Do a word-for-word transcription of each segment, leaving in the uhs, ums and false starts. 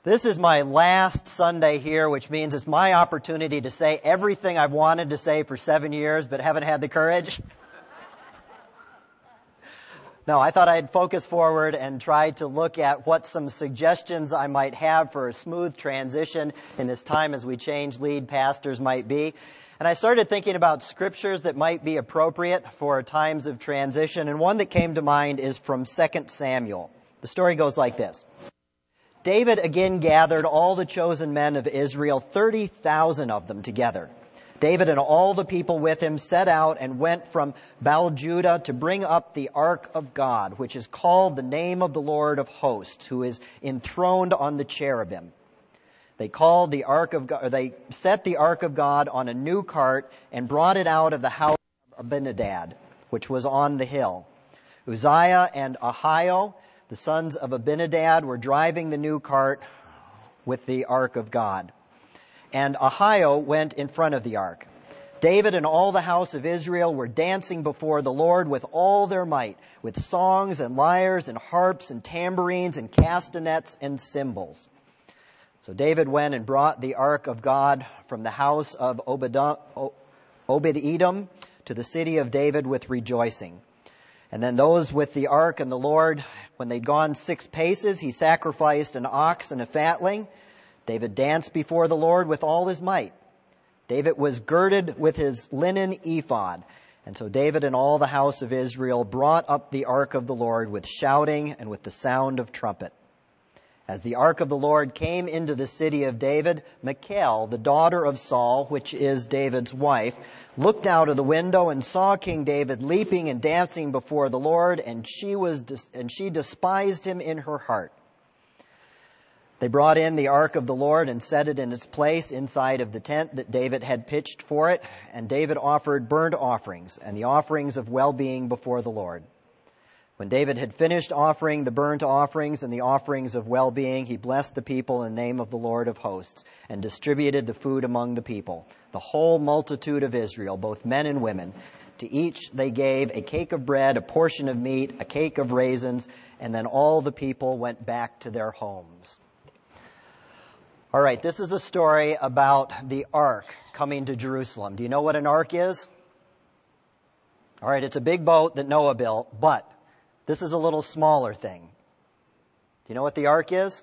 This is my last Sunday here, which means it's my opportunity to say everything I've wanted to say for seven years but haven't had the courage. No, I thought I'd focus forward and try to look at what some suggestions I might have for a smooth transition in this time as we change lead pastors might be. And I started thinking about scriptures that might be appropriate for times of transition, and one that came to mind is from Second Samuel. The story goes like this. David again gathered all the chosen men of Israel, thirty thousand of them together. David and all the people with him set out and went from Baal-Judah to bring up the ark of God, which is called the name of the Lord of hosts, who is enthroned on the cherubim. They called the ark of God, or they set the ark of God on a new cart and brought it out of the house of Abinadab, which was on the hill. Uzziah and Ahio, the sons of Abinadab, were driving the new cart with the ark of God. And Ahio went in front of the ark. David and all the house of Israel were dancing before the Lord with all their might, with songs and lyres and harps and tambourines and castanets and cymbals. So David went and brought the ark of God from the house of Obed-Edom to the city of David with rejoicing. And then those with the ark and the Lord, when they'd gone six paces, he sacrificed an ox and a fatling. David danced before the Lord with all his might. David was girded with his linen ephod. And so David and all the house of Israel brought up the ark of the Lord with shouting and with the sound of trumpet. As the ark of the Lord came into the city of David, Michal, the daughter of Saul, which is David's wife, looked out of the window and saw King David leaping and dancing before the Lord, and she was and she despised him in her heart. They brought in the ark of the Lord and set it in its place inside of the tent that David had pitched for it, and David offered burnt offerings and the offerings of well-being before the Lord. When David had finished offering the burnt offerings and the offerings of well-being, he blessed the people in the name of the Lord of hosts and distributed the food among the people, the whole multitude of Israel, both men and women. To each they gave a cake of bread, a portion of meat, a cake of raisins, and then all the people went back to their homes. All right, this is the story about the ark coming to Jerusalem. Do you know what an ark is? All right, it's a big boat that Noah built, but this is a little smaller thing. Do you know what the ark is?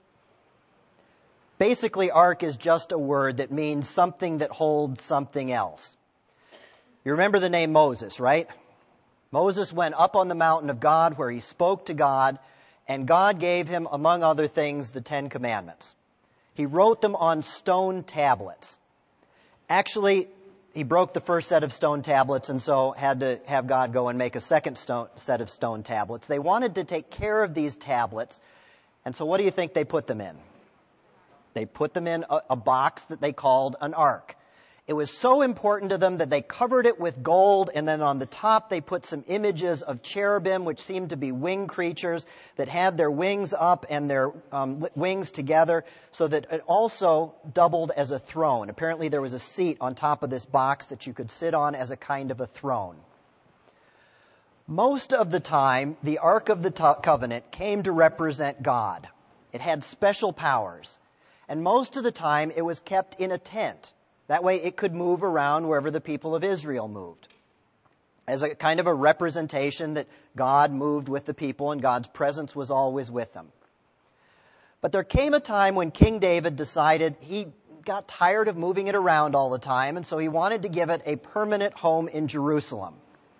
Basically, ark is just a word that means something that holds something else. You remember the name Moses, right? Moses went up on the mountain of God where he spoke to God, and God gave him, among other things, the Ten Commandments. He wrote them on stone tablets. Actually, he broke the first set of stone tablets and so had to have God go and make a second stone, set of stone tablets. They wanted to take care of these tablets, and so what do you think they put them in? They put them in a, a box that they called an ark. It was so important to them that they covered it with gold, and then on the top they put some images of cherubim, which seemed to be winged creatures that had their wings up and their um, wings together, so that it also doubled as a throne. Apparently there was a seat on top of this box that you could sit on as a kind of a throne. Most of the time, the Ark of the Covenant came to represent God. It had special powers. And most of the time it was kept in a tent. That way it could move around wherever the people of Israel moved, as a kind of a representation that God moved with the people and God's presence was always with them. But there came a time when King David decided he got tired of moving it around all the time, and so he wanted to give it a permanent home in Jerusalem.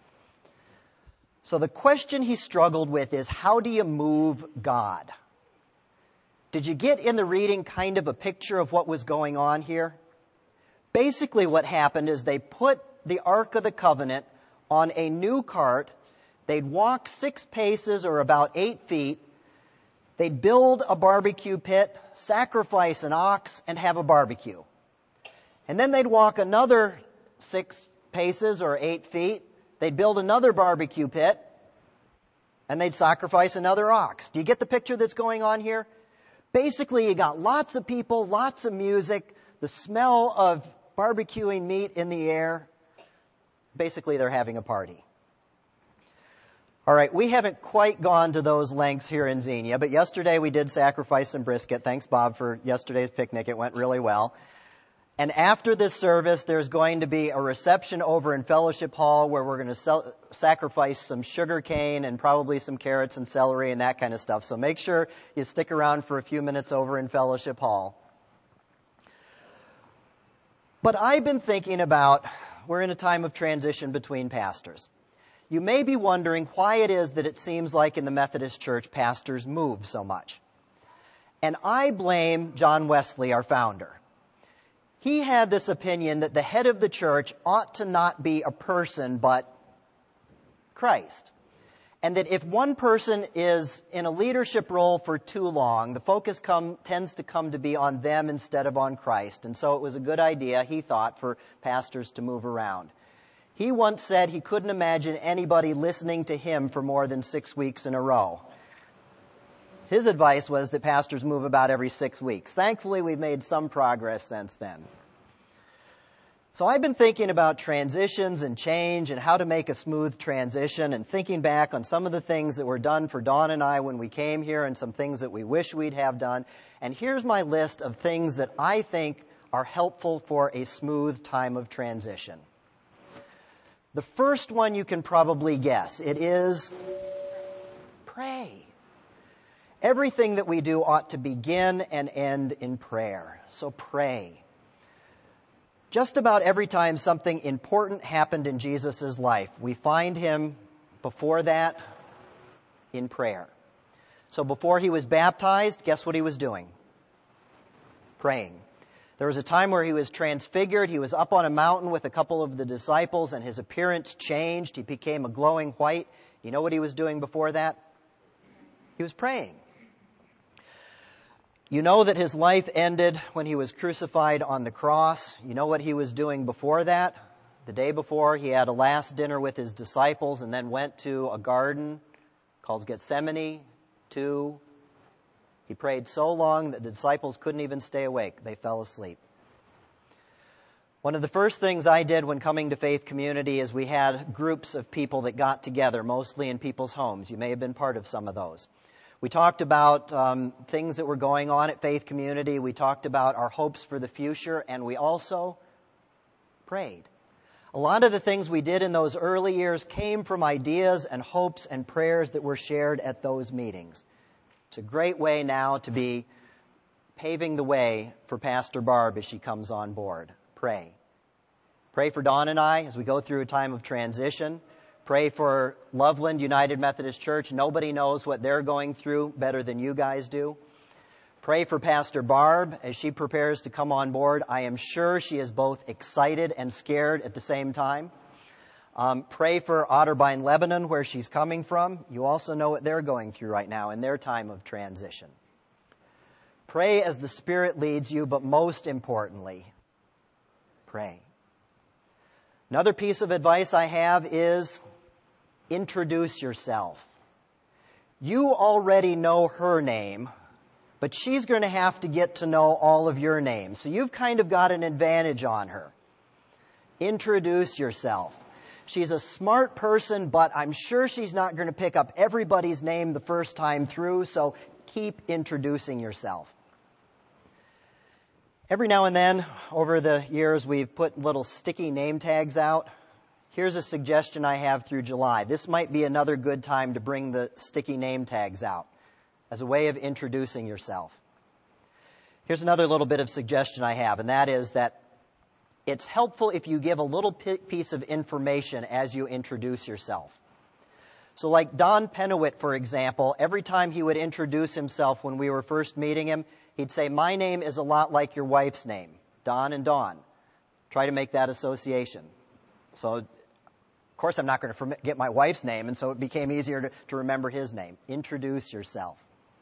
So the question he struggled with is, how do you move God? Did you get in the reading kind of a picture of what was going on here? Basically what happened is they put the Ark of the Covenant on a new cart. They'd walk six paces or about eight feet. They'd build a barbecue pit, sacrifice an ox, and have a barbecue. And then they'd walk another six paces or eight feet. They'd build another barbecue pit, and they'd sacrifice another ox. Do you get the picture that's going on here? Basically, you got lots of people, lots of music, the smell of barbecuing meat in the air. Basically, they're having a party. All right, we haven't quite gone to those lengths here in Xenia, but yesterday we did sacrifice some brisket. Thanks, Bob, for yesterday's picnic. It went really well. And after this service, there's going to be a reception over in Fellowship Hall where we're going to sell, sacrifice some sugar cane and probably some carrots and celery and that kind of stuff. So make sure you stick around for a few minutes over in Fellowship Hall. But I've been thinking about, we're in a time of transition between pastors. You may be wondering why it is that it seems like in the Methodist Church pastors move so much. And I blame John Wesley, our founder. He had this opinion that the head of the church ought to not be a person but Christ. And that if one person is in a leadership role for too long, the focus come, tends to come to be on them instead of on Christ. And so it was a good idea, he thought, for pastors to move around. He once said he couldn't imagine anybody listening to him for more than six weeks in a row. His advice was that pastors move about every six weeks. Thankfully, we've made some progress since then. So I've been thinking about transitions and change and how to make a smooth transition and thinking back on some of the things that were done for Dawn and I when we came here and some things that we wish we'd have done. And here's my list of things that I think are helpful for a smooth time of transition. The first one you can probably guess. It is pray. Everything that we do ought to begin and end in prayer. So pray. Just about every time something important happened in Jesus' life, we find him before that in prayer. So before he was baptized, guess what he was doing? Praying. There was a time where he was transfigured. He was up on a mountain with a couple of the disciples, and his appearance changed. He became a glowing white. You know what he was doing before that? He was praying. You know that his life ended when he was crucified on the cross. You know what he was doing before that? The day before, he had a last dinner with his disciples and then went to a garden called Gethsemane to He prayed so long that the disciples couldn't even stay awake. They fell asleep. One of the first things I did when coming to Faith Community is we had groups of people that got together, mostly in people's homes. You may have been part of some of those. We talked about um, things that were going on at Faith Community. We talked about our hopes for the future, and we also prayed. A lot of the things we did in those early years came from ideas and hopes and prayers that were shared at those meetings. It's a great way now to be paving the way for Pastor Barb as she comes on board. Pray. Pray for Dawn and I as we go through a time of transition. Pray for Loveland United Methodist Church. Nobody knows what they're going through better than you guys do. Pray for Pastor Barb as she prepares to come on board. I am sure she is both excited and scared at the same time. Um, pray for Otterbein, Lebanon, where she's coming from. You also know what they're going through right now in their time of transition. Pray as the Spirit leads you, but most importantly, pray. Another piece of advice I have is introduce yourself. You already know her name, but she's going to have to get to know all of your names. So you've kind of got an advantage on her. Introduce yourself. She's a smart person, but I'm sure she's not going to pick up everybody's name the first time through, so keep introducing yourself. Every now and then, over the years, we've put little sticky name tags out. Here's a suggestion I have through July. This might be another good time to bring the sticky name tags out as a way of introducing yourself. Here's another little bit of suggestion I have, and that is that it's helpful if you give a little piece of information as you introduce yourself. So like Don Pennewitt, for example, every time he would introduce himself when we were first meeting him, he'd say, "My name is a lot like your wife's name, Don and Dawn." Try to make that association. So, of course, I'm not going to forget my wife's name, and so it became easier to, to remember his name. Introduce yourself.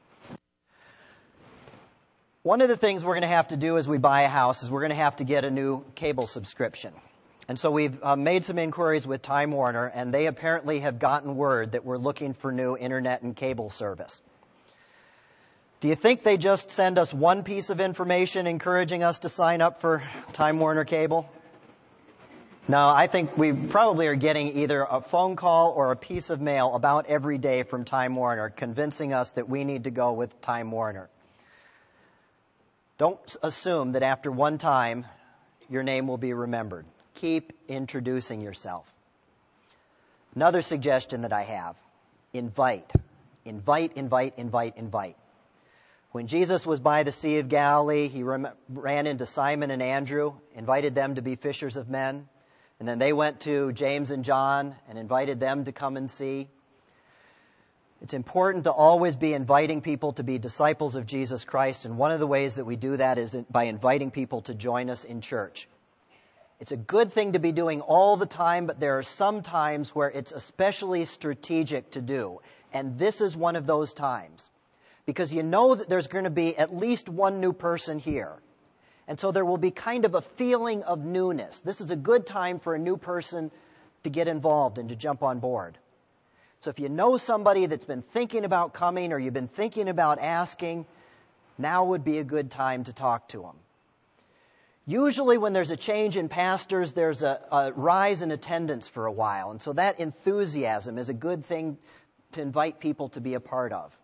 One of the things we're going to have to do as we buy a house is we're going to have to get a new cable subscription. And so we've uh, made some inquiries with Time Warner, and they apparently have gotten word that we're looking for new internet and cable service. Do you think they just send us one piece of information encouraging us to sign up for Time Warner Cable? No, I think we probably are getting either a phone call or a piece of mail about every day from Time Warner convincing us that we need to go with Time Warner. Don't assume that after one time your name will be remembered. Keep introducing yourself. Another suggestion that I have, invite. Invite, invite, invite, invite. When Jesus was by the Sea of Galilee, he ran into Simon and Andrew, invited them to be fishers of men. And then they went to James and John and invited them to come and see. It's important to always be inviting people to be disciples of Jesus Christ. And one of the ways that we do that is by inviting people to join us in church. It's a good thing to be doing all the time, but there are some times where it's especially strategic to do. And this is one of those times. Because you know that there's going to be at least one new person here. And so there will be kind of a feeling of newness. This is a good time for a new person to get involved and to jump on board. So if you know somebody that's been thinking about coming or you've been thinking about asking, now would be a good time to talk to them. Usually when there's a change in pastors, there's a, a rise in attendance for a while. And so that enthusiasm is a good thing to invite people to be a part of.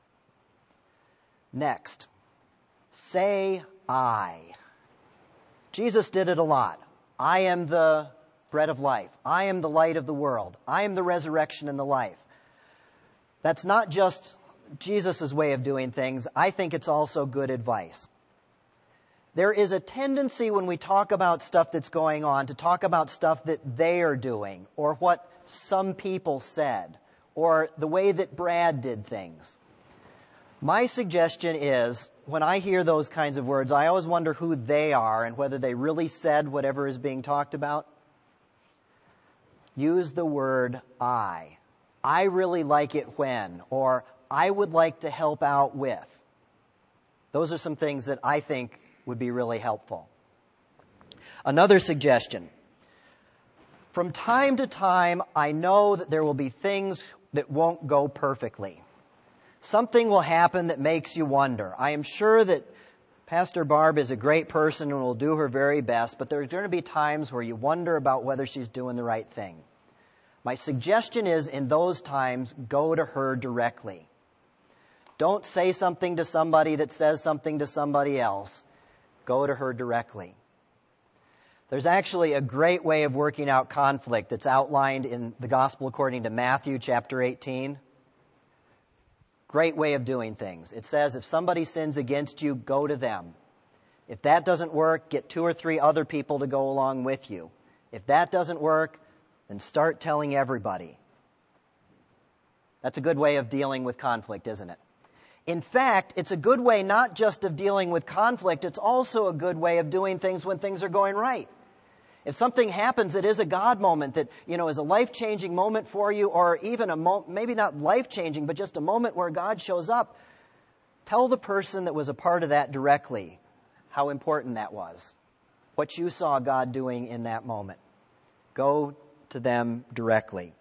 Next, say I. Jesus did it a lot. I am the bread of life. I am the light of the world. I am the resurrection and the life. That's not just Jesus' way of doing things. I think it's also good advice. There is a tendency when we talk about stuff that's going on to talk about stuff that they are doing or what some people said or the way that Brad did things. My suggestion is, when I hear those kinds of words, I always wonder who they are and whether they really said whatever is being talked about. Use the word I. I really like it when, or I would like to help out with. Those are some things that I think would be really helpful. Another suggestion. From time to time, I know that there will be things that won't go perfectly. Something will happen that makes you wonder. I am sure that Pastor Barb is a great person and will do her very best, but there are going to be times where you wonder about whether she's doing the right thing. My suggestion is, in those times, go to her directly. Don't say something to somebody that says something to somebody else. Go to her directly. There's actually a great way of working out conflict that's outlined in the Gospel according to Matthew chapter eighteen. Great way of doing things. It says, if somebody sins against you, go to them. If that doesn't work, get two or three other people to go along with you. If that doesn't work, then start telling everybody. That's a good way of dealing with conflict, isn't it? In fact, it's a good way not just of dealing with conflict, it's also a good way of doing things when things are going right. If something happens that is a God moment, that, you know, is a life-changing moment for you, or even a mo- maybe not life-changing, but just a moment where God shows up, tell the person that was a part of that directly how important that was, what you saw God doing in that moment. Go to them directly.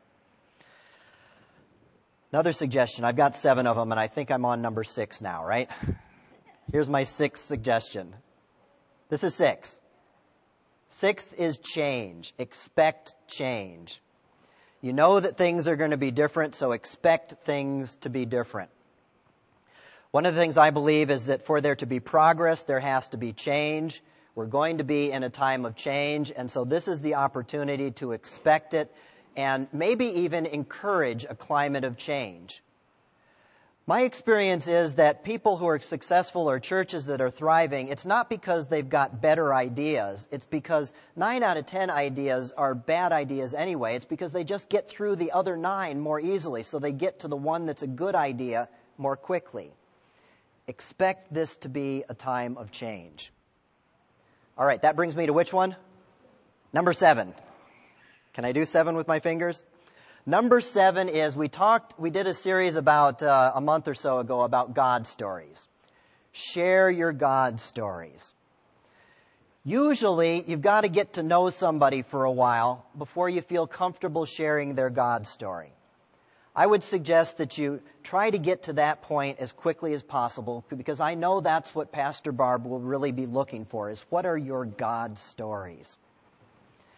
Another suggestion. I've got seven of them, and I think I'm on number six now, right? Here's my sixth suggestion. This is six. Sixth is change. Expect change. You know that things are going to be different, so expect things to be different. One of the things I believe is that for there to be progress, there has to be change. We're going to be in a time of change, and so this is the opportunity to expect it and maybe even encourage a climate of change. My experience is that people who are successful or churches that are thriving, it's not because they've got better ideas. It's because nine out of ten ideas are bad ideas anyway. It's because they just get through the other nine more easily, so they get to the one that's a good idea more quickly. Expect this to be a time of change. All right, that brings me to which one? Number seven. Can I do seven with my fingers? Number seven is, we talked, we did a series about uh, a month or so ago about God stories. Share your God stories. Usually, you've got to get to know somebody for a while before you feel comfortable sharing their God story. I would suggest that you try to get to that point as quickly as possible, because I know that's what Pastor Barb will really be looking for, is what are your God stories?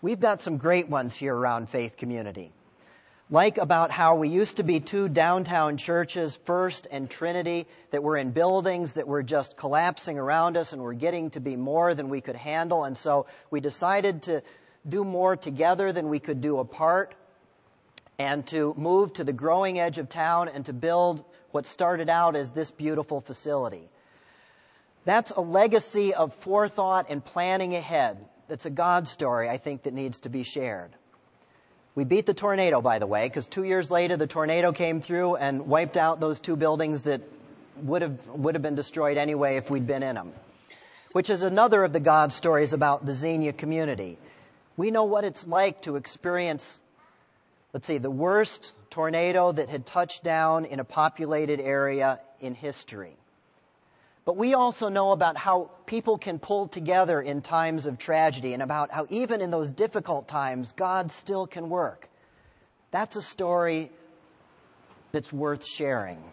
We've got some great ones here around Faith Community. Like about how we used to be two downtown churches, First and Trinity, that were in buildings that were just collapsing around us and were getting to be more than we could handle. And so we decided to do more together than we could do apart, and to move to the growing edge of town and to build what started out as this beautiful facility. That's a legacy of forethought and planning ahead. That's a God story, I think, that needs to be shared. We beat the tornado, by the way, because two years later the tornado came through and wiped out those two buildings that would have would have been destroyed anyway if we'd been in them. Which is another of the God stories about the Xenia community. We know what it's like to experience, let's see, the worst tornado that had touched down in a populated area in history. But we also know about how people can pull together in times of tragedy, and about how even in those difficult times, God still can work. That's a story that's worth sharing.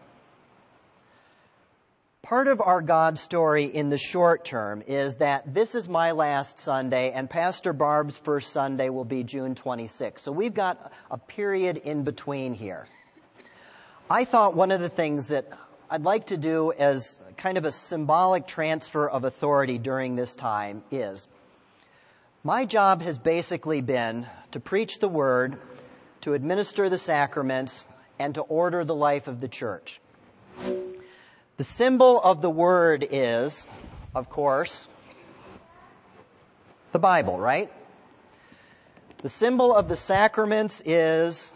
Part of our God story in the short term is that this is my last Sunday, and Pastor Barb's first Sunday will be June twenty-sixth. So we've got a period in between here. I thought one of the things that I'd like to do as kind of a symbolic transfer of authority during this time is, my job has basically been to preach the Word, to administer the sacraments, and to order the life of the church. The symbol of the Word is, of course, the Bible, right? The symbol of the sacraments is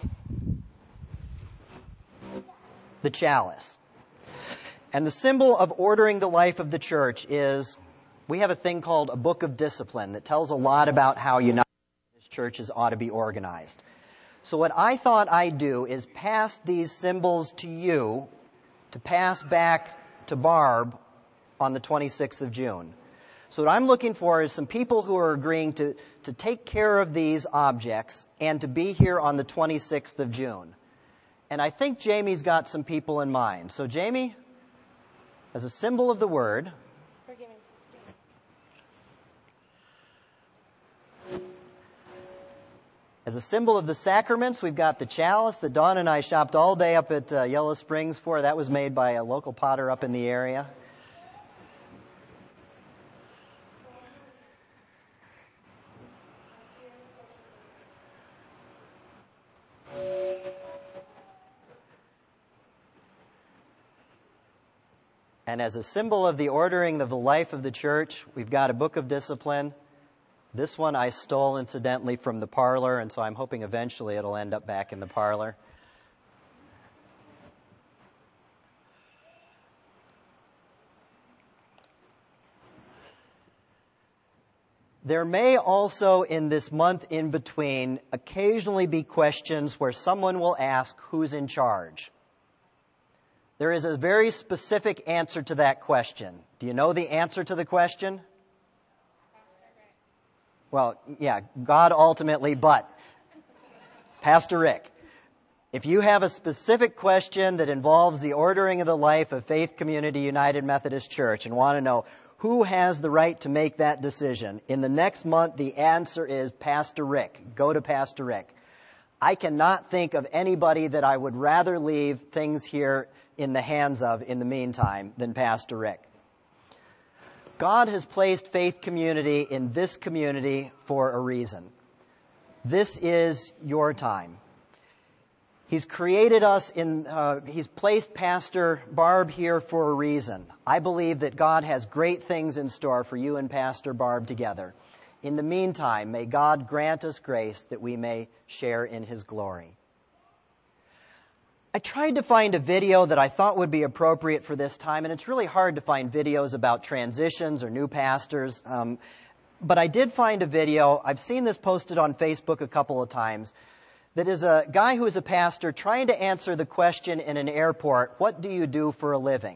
the chalice. And the symbol of ordering the life of the church is, we have a thing called a book of discipline that tells a lot about how United Methodist churches ought to be organized. So what I thought I'd do is pass these symbols to you to pass back to Barb on the twenty-sixth of June. So what I'm looking for is some people who are agreeing to, to take care of these objects and to be here on the twenty-sixth of June. And I think Jamie's got some people in mind. So Jamie, as a symbol of the Word, as a symbol of the sacraments, we've got the chalice that Dawn and I shopped all day up at uh, Yellow Springs for. That was made by a local potter up in the area. And as a symbol of the ordering of the life of the church, we've got a book of discipline. This one I stole, incidentally, from the parlor, and so I'm hoping eventually it'll end up back in the parlor. There may also, in this month in between, occasionally be questions where someone will ask, who's in charge? There is a very specific answer to that question. Do you know the answer to the question? Well, yeah, God ultimately, but Pastor Rick, if you have a specific question that involves the ordering of the life of Faith Community United Methodist Church and want to know who has the right to make that decision, in the next month the answer is Pastor Rick. Go to Pastor Rick. I cannot think of anybody that I would rather leave things here in the hands of in the meantime than Pastor Rick. God has placed Faith Community in this community for a reason. This is your time. He's created us in, uh, He's placed Pastor Barb here for a reason. I believe that God has great things in store for you and Pastor Barb together. In the meantime, may God grant us grace that we may share in His glory. I tried to find a video that I thought would be appropriate for this time, and it's really hard to find videos about transitions or new pastors. Um, but I did find a video. I've seen this posted on Facebook a couple of times. That is a guy who is a pastor trying to answer the question in an airport, what do you do for a living?